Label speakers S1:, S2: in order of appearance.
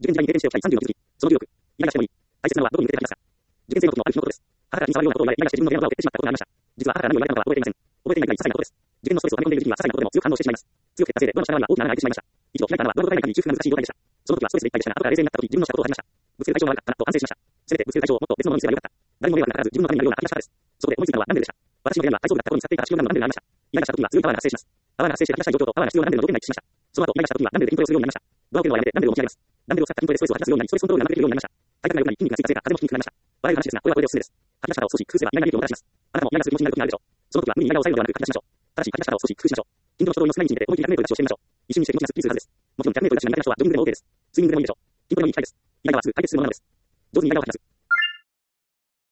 S1: 受験時代に経験しておきたい30の気づき。その16。イライラしてもいい。大切なのはどこに向けて話すか。受験生の時のある日のことです。母が気に障るようなことを言われ、イライラして自分の目の裏を蹴ってしまったことがありました。実は母から何を言われたのかは覚えていません。覚えていないくらい些細なことです。受験のストレスを溜め込んでいる時期には些細なことでも強く反応してしまいます。強く蹴ったせいでドアの下側には大きな穴が開いてしまいました。一度開いた穴はドアの中に修復が難しい状態でした。その時はストレスでいっぱいでしたが、後から冷静になった時、自分のしたことを恥じました。ぶつける対象が悪かったなと反省しました。せめてぶつける対象をもっと別のものにすればよかった。誰も迷惑がかからず自分のためになるような気がしたからです。そこで思いついたのはなんででした。私の部屋には体操部だった頃に使っていた足用ガンダムのなんでがありました。イライラした時には強いパワーが発生します。パワーが発生して吐き出したい状況とパワーが必要ななんでの条件が一致しました。その後、イライラした時にはなんでで筋トレをするようになりました。ドアを蹴るのはやめてなんでを持ち上げます。なんでを使った筋トレでストレスを吐き出すようになり、ストレスコントロールがうまくできるようになりました。体格が良くなり、筋肉がついたせいか風邪もひきにくくなりました。笑える話ですが、これはこれでおすすめです。吐き出し方を少し工夫すれば意外な利益をもたらします。あなたもイライラする気持ちになる時があるでしょう。その時は無理にイライラを抑えるのではなく吐き出しましょう。ただし吐き出し方を少し工夫しましょう。筋トレの人の少ない道に出て思い切り100メートルダッシュをしてみましょう。一瞬にして気持ちがすっきりするはずです。もちろん100メートルダッシュが苦手な人はジョギングでも OK です。スイミングでもいいでしょう。筋トレもいい機会です。イライラはすぐ解決するものなのです。上手にイライラを吐き出す。